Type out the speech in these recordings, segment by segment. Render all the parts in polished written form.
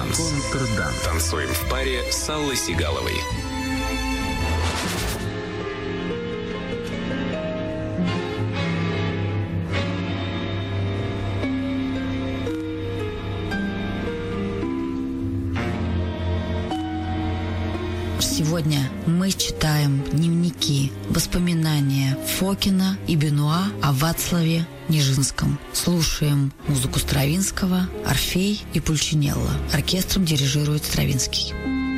Контрданс. Танцуем в паре с Аллой Сигаловой. Сегодня мы читаем дневники, воспоминания Фокина и Бенуа о Вацлаве Нижинском. Слушаем музыку Стравинского, Орфей и Пульчинелло. Оркестром дирижирует Стравинский.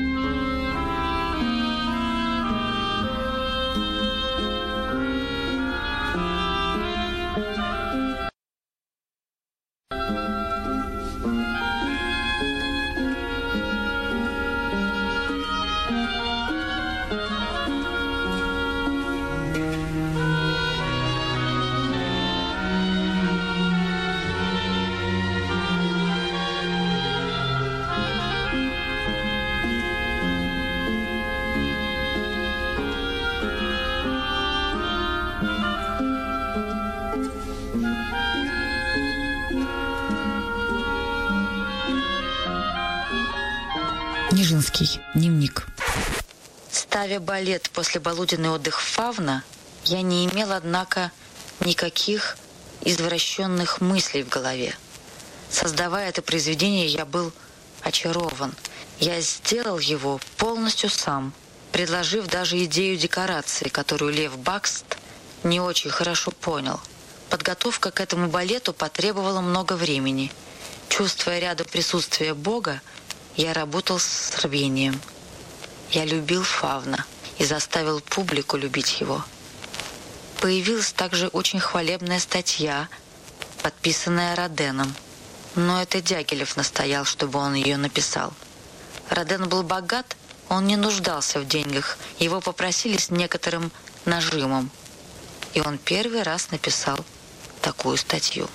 Нижинский. Дневник. Ставя балет после полуденный отдых Фавна, я не имел, однако, никаких извращенных мыслей в голове. Создавая это произведение, я был очарован. Я сделал его полностью сам, предложив даже идею декорации, которую Лев Бакст не очень хорошо понял. Подготовка к этому балету потребовала много времени. Чувствуя рядом присутствие Бога, я работал с рвением. Я любил Фавна и заставил публику любить его. Появилась также очень хвалебная статья, подписанная Роденом. Но это Дягилев настоял, чтобы он ее написал. Роден был богат, он не нуждался в деньгах. Его попросили с некоторым нажимом. И он первый раз написал такую статью.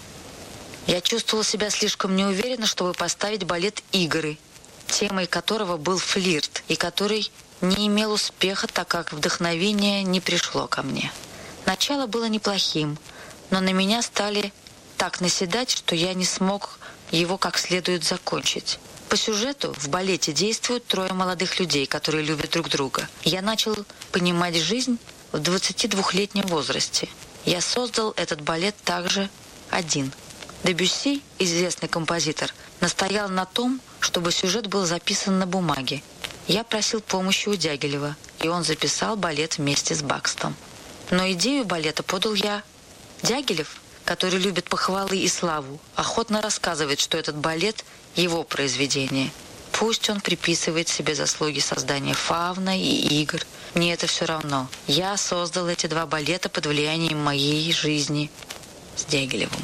Я чувствовал себя слишком неуверенно, чтобы поставить балет «Игры», темой которого был флирт, и который не имел успеха, так как вдохновение не пришло ко мне. Начало было неплохим, но на меня стали так наседать, что я не смог его как следует закончить. По сюжету в балете действуют трое молодых людей, которые любят друг друга. Я начал понимать жизнь в 22-летнем возрасте. Я создал этот балет также один. Дебюсси, известный композитор, настоял на том, чтобы сюжет был записан на бумаге. Я просил помощи у Дягилева, и он записал балет вместе с Бакстом. Но идею балета подал я. Дягилев, который любит похвалы и славу, охотно рассказывает, что этот балет – его произведение. Пусть он приписывает себе заслуги создания Фавна и игр. Мне это все равно. Я создал эти два балета под влиянием моей жизни с Дягилевым.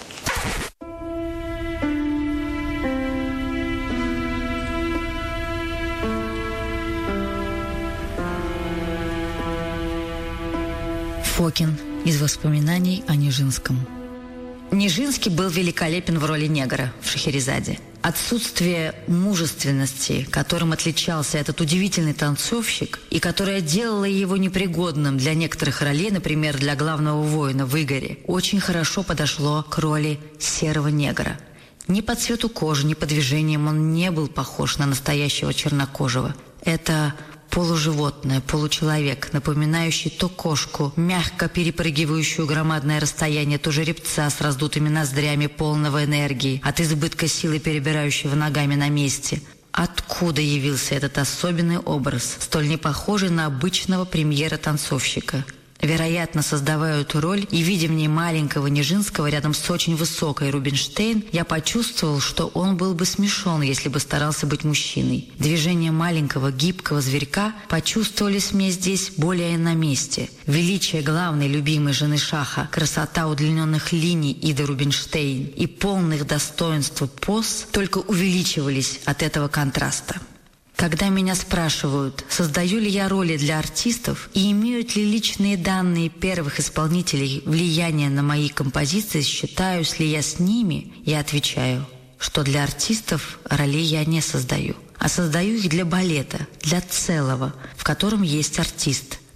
Фокин из воспоминаний о Нижинском. Нижинский был великолепен в роли негра в «Шахерезаде». Отсутствие мужественности, которым отличался этот удивительный танцовщик, и которое делало его непригодным для некоторых ролей, например, для главного воина в «Игоре», очень хорошо подошло к роли серого негра. Ни по цвету кожи, ни по движениям он не был похож на настоящего чернокожего. Это полуживотное, получеловек, напоминающий то кошку, мягко перепрыгивающую громадное расстояние, то жеребца с раздутыми ноздрями, полного энергии, от избытка силы перебирающего ногами на месте. Откуда явился этот особенный образ, столь не похожий на обычного премьера-танцовщика? Вероятно, создавая эту роль и видя в ней маленького Нижинского рядом с очень высокой Рубинштейн, я почувствовал, что он был бы смешон, если бы старался быть мужчиной. Движения маленького гибкого зверька почувствовались мне здесь более на месте. Величие главной любимой жены Шаха, красота удлиненных линий Иды Рубинштейн и полных достоинств поз только увеличивались от этого контраста. Когда меня спрашивают, создаю ли я роли для артистов и имеют ли личные данные первых исполнителей влияние на мои композиции, считаюсь ли я с ними, я отвечаю, что для артистов ролей я не создаю, а создаю их для балета, для целого, в котором есть артист.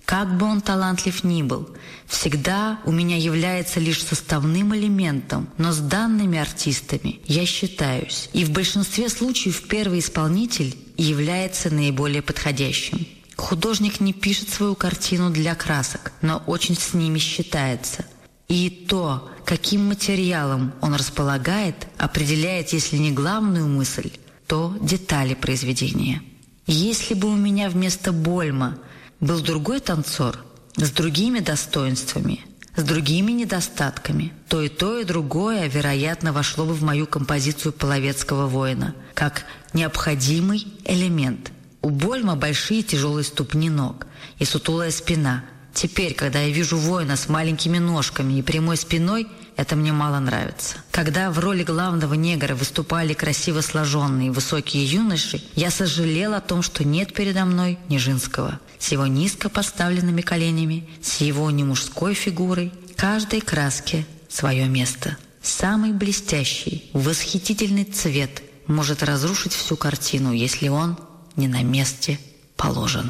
Как бы он талантлив ни был, всегда у меня является лишь составным элементом, но с данными артистами я считаюсь, и в большинстве случаев первый исполнитель является наиболее подходящим. Художник не пишет свою картину для красок, но очень с ними считается. И то, каким материалом он располагает, определяет, если не главную мысль, то детали произведения. Если бы у меня вместо Больма был другой танцор с другими достоинствами, с другими недостатками, то и другое, вероятно, вошло бы в мою композицию половецкого воина, как необходимый элемент. У Больма большие тяжелые ступни ног и сутулая спина. Теперь, когда я вижу воина с маленькими ножками и прямой спиной, это мне мало нравится. Когда в роли главного негра выступали красиво сложенные высокие юноши, я сожалел о том, что нет передо мной Нижинского. С его низко поставленными коленями, с его немужской фигурой, каждой краске свое место. Самый блестящий, восхитительный цвет может разрушить всю картину, если он не на месте положен.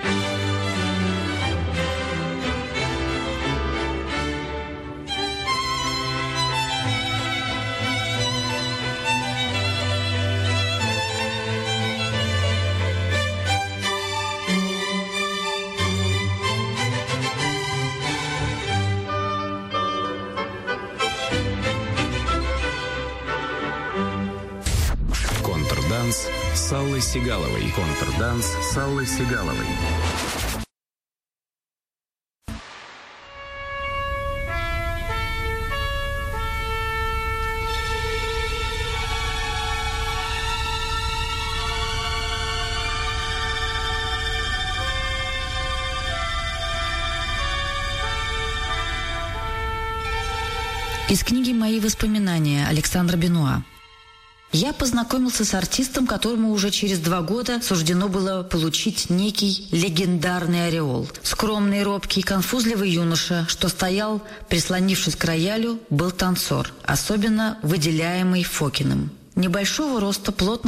Контрданс с Аллой Сигаловой. Контрданс с Аллой Сигаловой. Из книги «Мои воспоминания» Александра Бенуа. Я познакомился с артистом, которому уже через 2 года суждено было получить некий легендарный ореол. Скромный, робкий, конфузливый юноша, что стоял, прислонившись к роялю, был танцор, особенно выделяемый Фокиным. Небольшого роста, плотно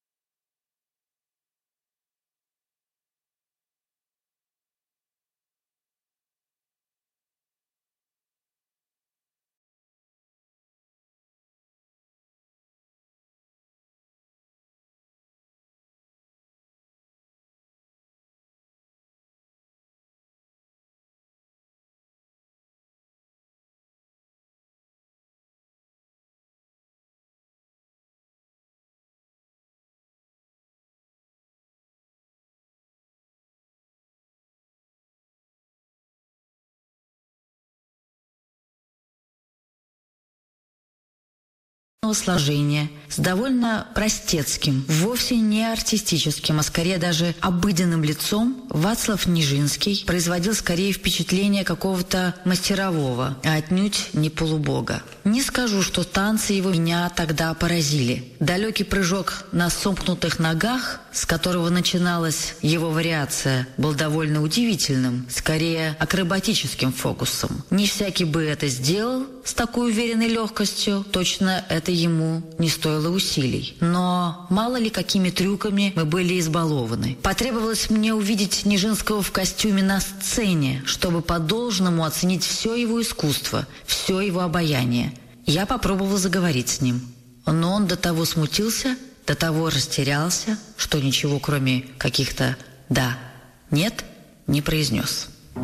сложения, с довольно простецким, вовсе не артистическим, а скорее даже обыденным лицом, Вацлав Нижинский производил скорее впечатление какого-то мастерового, а отнюдь не полубога. Не скажу, что танцы его меня тогда поразили. Далекий прыжок на сомкнутых ногах, с которого начиналась его вариация, был довольно удивительным, скорее акробатическим фокусом. Не всякий бы это сделал с такой уверенной легкостью, точно это ему не стоило усилий. Но мало ли какими трюками мы были избалованы. Потребовалось мне увидеть Нижинского в костюме на сцене, чтобы по-должному оценить все его искусство, все его обаяние. Я попробовала заговорить с ним, но он до того смутился, до того растерялся, что ничего, кроме каких-то «да», «нет», не произнес.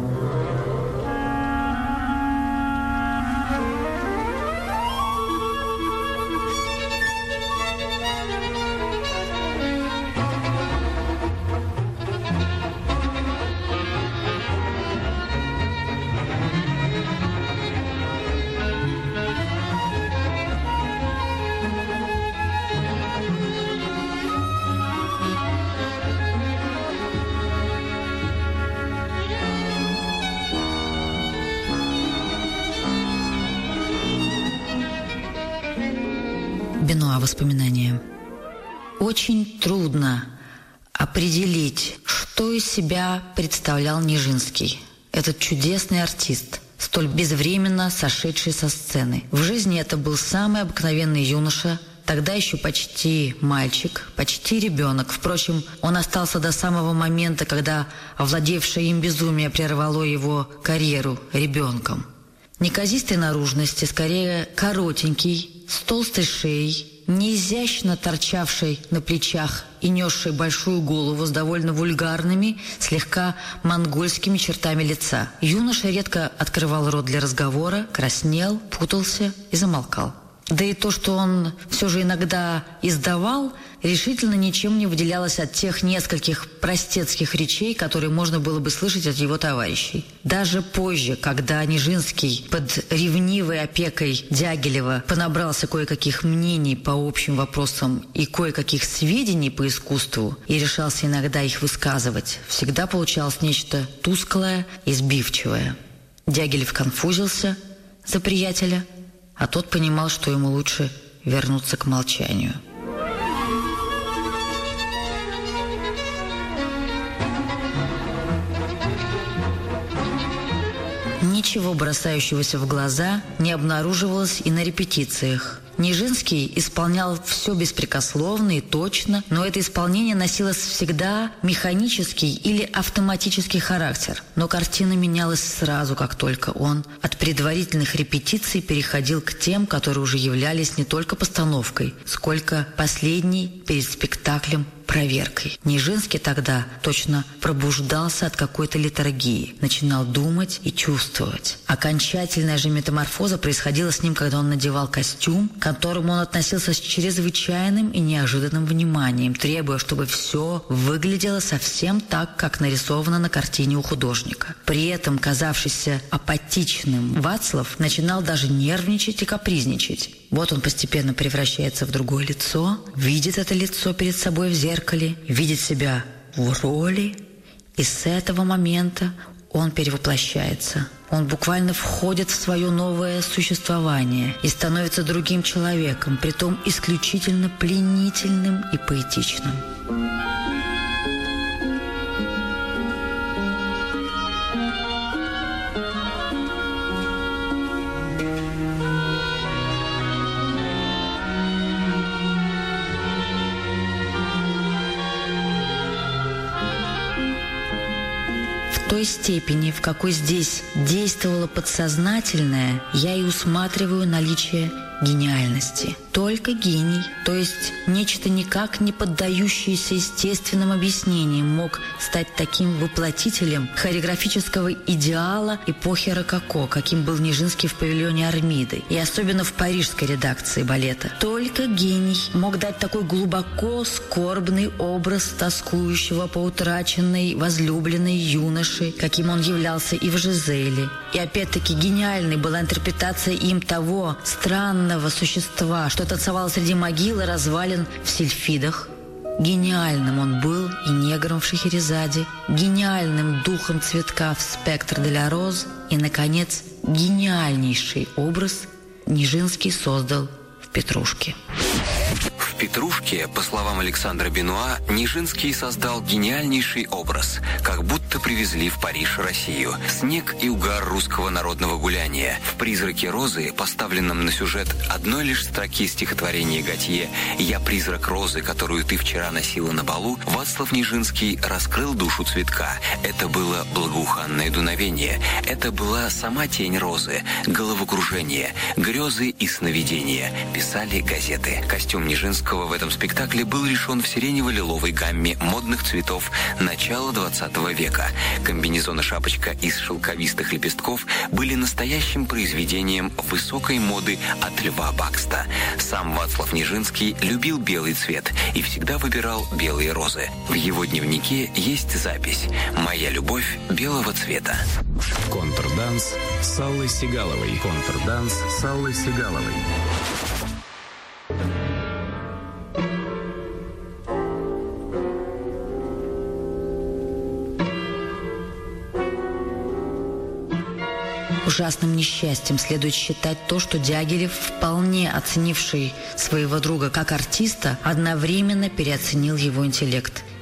Бенуа. Воспоминания. Очень трудно определить, что из себя представлял Нижинский, этот чудесный артист, столь безвременно сошедший со сцены. В жизни это был самый обыкновенный юноша, Тогда еще почти мальчик, почти ребенок. Впрочем, он остался до самого момента, когда овладевшее им безумие прервало его карьеру ребенком. Неказистой наружности, скорее коротенький, с толстой шеей, неизящно торчавшей на плечах и несшей большую голову с довольно вульгарными, слегка монгольскими чертами лица. Юноша редко открывал рот для разговора, краснел, путался и замолкал. Да и то, что он все же иногда издавал, решительно ничем не выделялось от тех нескольких простецких речей, которые можно было бы слышать от его товарищей. Даже позже, когда Нижинский под ревнивой опекой Дягилева понабрался кое-каких мнений по общим вопросам и кое-каких сведений по искусству и решался иногда их высказывать, всегда получалось нечто тусклое и сбивчивое. Дягилев конфузился за приятеля, а тот понимал, что ему лучше вернуться к молчанию. Ничего бросающегося в глаза не обнаруживалось и на репетициях. Нижинский исполнял все беспрекословно и точно, но это исполнение носило всегда механический или автоматический характер. Но картина менялась сразу, как только он от предварительных репетиций переходил к тем, которые уже являлись не только постановкой, сколько последней перед спектаклем проверкой. Нижинский тогда точно пробуждался от какой-то летаргии, начинал думать и чувствовать. Окончательная же метаморфоза происходила с ним, когда он надевал костюм, к которому он относился с чрезвычайным и неожиданным вниманием, требуя, чтобы все выглядело совсем так, как нарисовано на картине у художника. При этом казавшийся апатичным Вацлав начинал даже нервничать и капризничать. Вот он постепенно превращается в другое лицо, видит это лицо перед собой в зеркале, видит себя в роли, и с этого момента он перевоплощается. Он буквально входит в свое новое существование и становится другим человеком, притом исключительно пленительным и поэтичным. В той степени, в какой здесь действовало подсознательное, я и усматриваю наличие гениальности. Только гений, то есть нечто никак не поддающееся естественным объяснениям, мог стать таким воплотителем хореографического идеала эпохи рококо, каким был Нижинский в павильоне Армиды, и особенно в парижской редакции балета. Только гений мог дать такой глубоко скорбный образ тоскующего по утраченной возлюбленной юноши, каким он являлся и в «Жизели». И опять-таки гениальной была интерпретация им того странного существа, что танцевало среди могил и развалин в Сильфидах. Гениальным он был и негром в Шахерезаде, гениальным духом цветка в «Спектр де ля Роз», и, наконец, гениальнейший образ Нижинский создал в «Петрушке». В «Петрушке», по словам Александра Бенуа, Нижинский создал гениальнейший образ, как будто привезли в Париж Россию. Снег и угар русского народного гуляния. В «Призраке розы», поставленном на сюжет одной лишь строки стихотворения Готье «Я призрак розы, которую ты вчера носила на балу», Вацлав Нижинский раскрыл душу цветка. Это было благоуханное дуновение. Это была сама тень розы, головокружение, грезы и сновидения, писали газеты. Костюм Нижинского в этом спектакле был решен в сиренево-лиловой гамме модных цветов начала 20 века. Комбинезон и шапочка из шелковистых лепестков были настоящим произведением высокой моды от Льва Бакста. Сам Вацлав Нижинский любил белый цвет и всегда выбирал белые розы. В его дневнике есть запись «Моя любовь белого цвета». Контрданс с Аллой Сигаловой. Контрданс с Аллой Сигаловой. Ужасным несчастьем следует считать то, что Дягилев, вполне оценивший своего друга как артиста, одновременно переоценил его интеллект.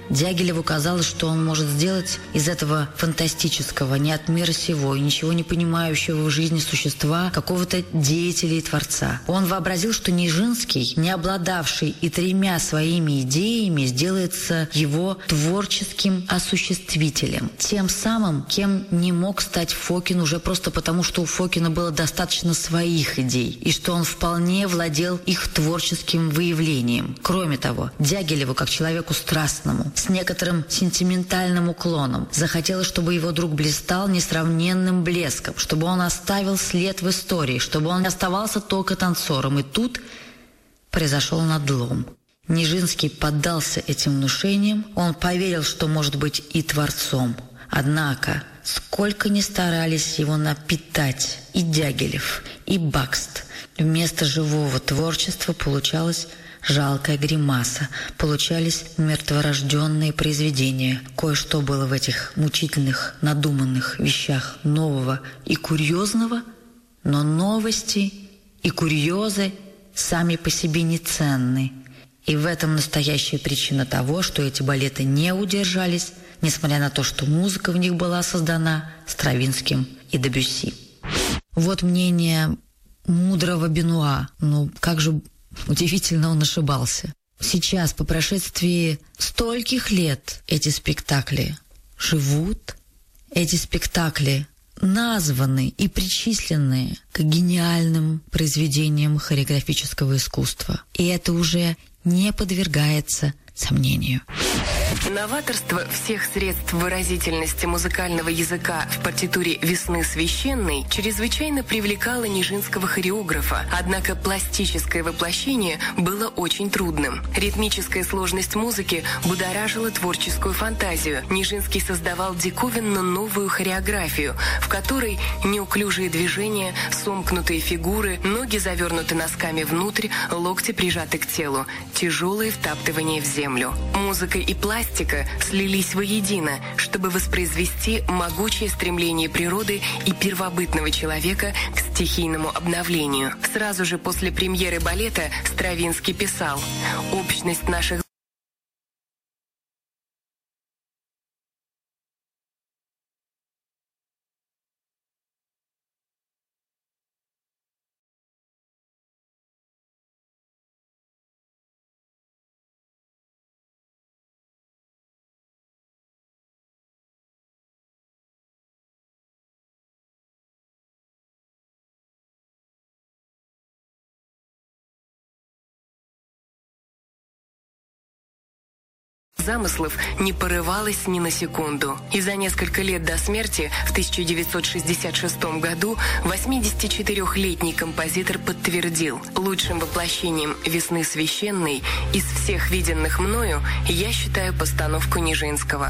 Дягилеву казалось, что он может сделать из этого фантастического, не от мира сего и ничего не понимающего в жизни существа какого-то деятеля и творца. Он вообразил, что Нижинский, не обладавший и 3 своими идеями, сделается его творческим осуществителем. Тем самым, кем не мог стать Фокин уже просто потому, что у Фокина было достаточно своих идей, и что он вполне владел их творческим выявлением. Кроме того, Дягилеву, как человеку страстному, с некоторым сентиментальным уклоном, захотелось, чтобы его друг блистал несравненным блеском, чтобы он оставил след в истории, чтобы он не оставался только танцором. И тут произошел надлом. Нижинский поддался этим внушениям, он поверил, что может быть и творцом. Однако, сколько ни старались его напитать и Дягилев, и Бакст, вместо живого творчества получалась жалкая гримаса, получались мертворожденные произведения. Кое-что было в этих мучительных, надуманных вещах нового и курьезного, но новости и курьезы сами по себе не ценны. И в этом настоящая причина того, что эти балеты не удержались, несмотря на то, что музыка в них была создана Стравинским и Дебюсси. Вот мнение мудрого Бенуа. Ну, как же удивительно он ошибался. Сейчас, по прошествии стольких лет, эти спектакли живут, эти спектакли названы и причислены к гениальным произведениям хореографического искусства. И это уже не подвергается сомнению. Новаторство всех средств выразительности музыкального языка в партитуре «Весны священной» чрезвычайно привлекало нижинского хореографа, однако пластическое воплощение было очень трудным. Ритмическая сложность музыки будоражила творческую фантазию. Нижинский создавал диковинно новую хореографию, в которой неуклюжие движения, сомкнутые фигуры, ноги завернуты носками внутрь, локти прижаты к телу, тяжелые втаптывания в землю. Музыка и пластика слились воедино, чтобы воспроизвести могучее стремление природы и первобытного человека к стихийному обновлению. Сразу же после премьеры балета Стравинский писал: «Общность наших замыслов не порывалась ни на секунду. И за несколько лет до смерти, в 1966 году, 84-летний композитор подтвердил: лучшим воплощением «Весны священной» из всех виденных мною я считаю постановку Нижинского.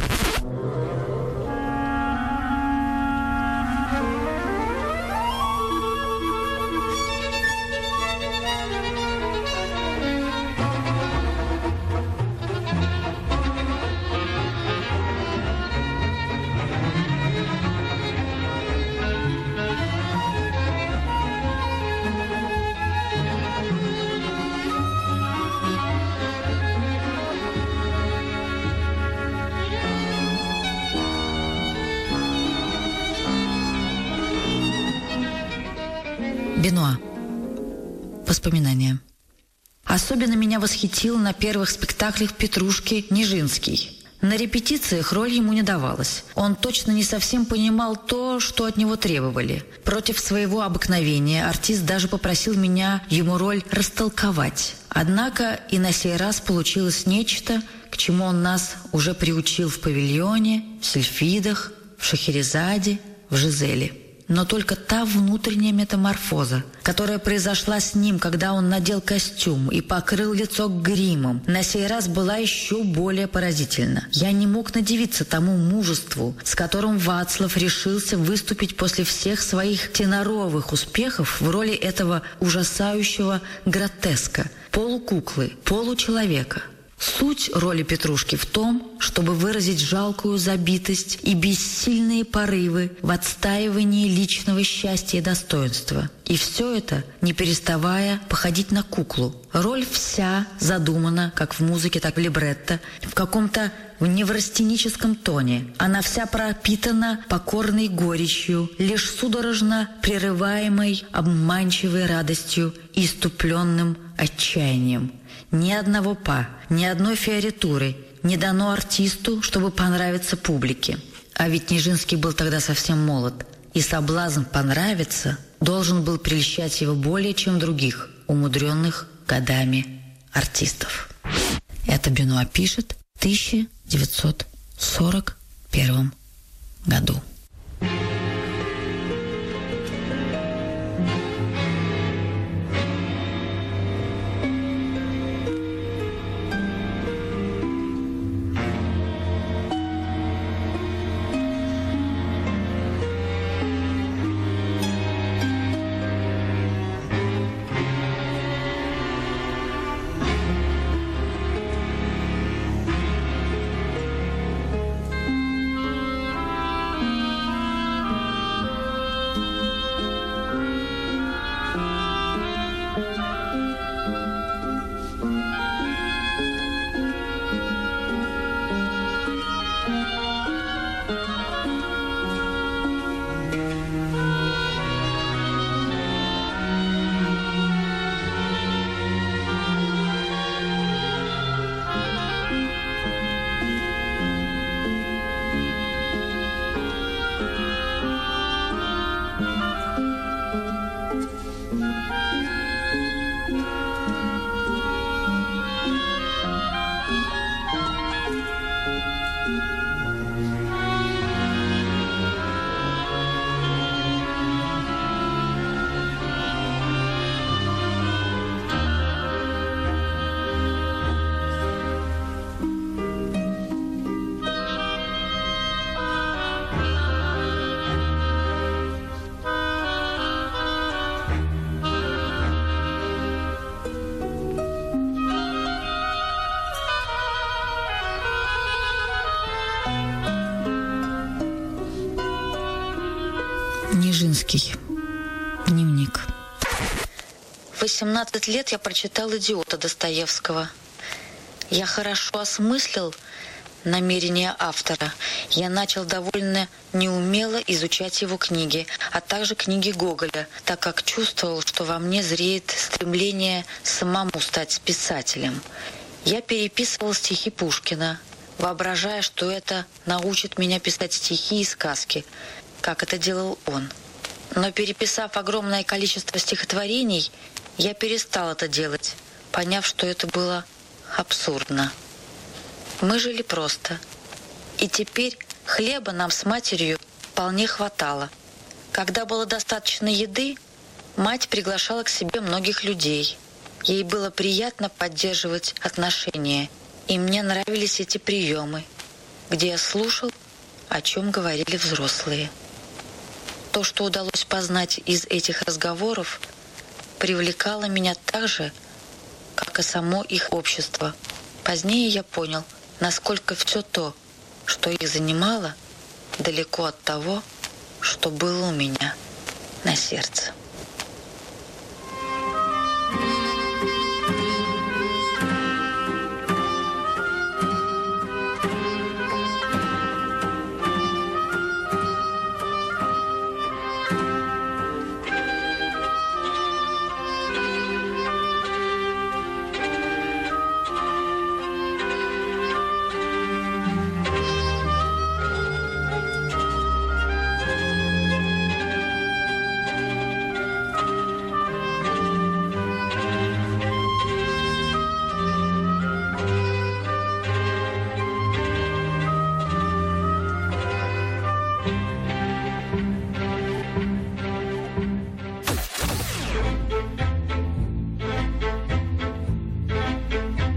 Бенуа. Воспоминания. Особенно меня восхитил на первых спектаклях Петрушки Нижинский. На репетициях роль ему не давалась. Он точно не совсем понимал то, что от него требовали. Против своего обыкновения артист даже попросил меня ему роль растолковать. Однако и на сей раз получилось нечто, к чему он нас уже приучил в «Павильоне», в «Сильфидах», в «Шахерезаде», в «Жизели». Но только та внутренняя метаморфоза, которая произошла с ним, когда он надел костюм и покрыл лицо гримом, на сей раз была еще более поразительна. Я не мог надивиться тому мужеству, с которым Вацлав решился выступить после всех своих теноровых успехов в роли этого ужасающего гротеска, полукуклы, получеловека. Суть роли Петрушки в том, чтобы выразить жалкую забитость и бессильные порывы в отстаивании личного счастья и достоинства. И все это, не переставая походить на куклу. Роль вся задумана, как в музыке, так и в либретто, в каком-то в неврастеническом тоне. Она вся пропитана покорной горечью, лишь судорожно прерываемой обманчивой радостью и иступленным отчаянием. Ни одного па, ни одной фиоритуры не дано артисту, чтобы понравиться публике. А ведь Нижинский был тогда совсем молод, и соблазн понравиться должен был прельщать его более, чем других, умудренных годами артистов. Это Бенуа пишет в 1941 году. Нижинский. Дневник. В 18 лет я прочитал «Идиота» Достоевского. Я хорошо осмыслил намерения автора. Я начал довольно неумело изучать его книги, а также книги Гоголя, так как чувствовал, что во мне зреет стремление самому стать писателем. Я переписывал стихи Пушкина, воображая, что это научит меня писать стихи и сказки, как это делал он. Но переписав огромное количество стихотворений, я перестал это делать, поняв, что это было абсурдно. Мы жили просто. И теперь хлеба нам с матерью вполне хватало. Когда было достаточно еды, мать приглашала к себе многих людей. Ей было приятно поддерживать отношения, и мне нравились эти приемы, где я слушал, о чем говорили взрослые. То, что удалось познать из этих разговоров, привлекало меня так же, как и само их общество. Позднее я понял, насколько все то, что их занимало, далеко от того, что было у меня на сердце.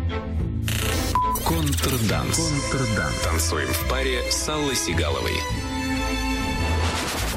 Контрданс. Танцуем в паре с Аллой Сигаловой.